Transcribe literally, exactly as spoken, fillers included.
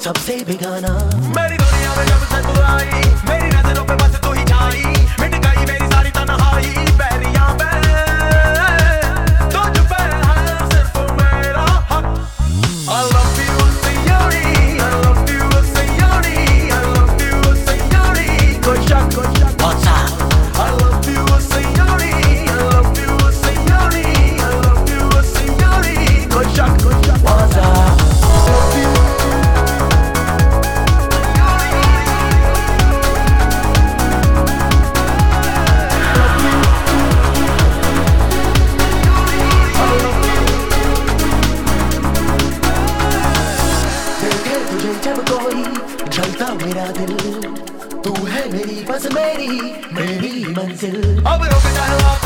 सबसे बेगाना मेरी दुनिया में जब से तू आई, मेरी नजरों पे बस तू ही छाई, मिट गई मेरी सारी तन्हाई, बैरियां पे तुझ पे है सिर्फ मेरा हक। I love you सियोरी, I love you सियोरी, I love you सियोरी, कोई शक कोई शक What's up? I love you सियोरी, I love you सियोरी, I love you सियोरी, कोई शक कोई शक What's up? love you देखे तुझे जब कोई चलता मेरा दिल, तू है मेरी बस मेरी मेरी मंजिल। अब रुक जा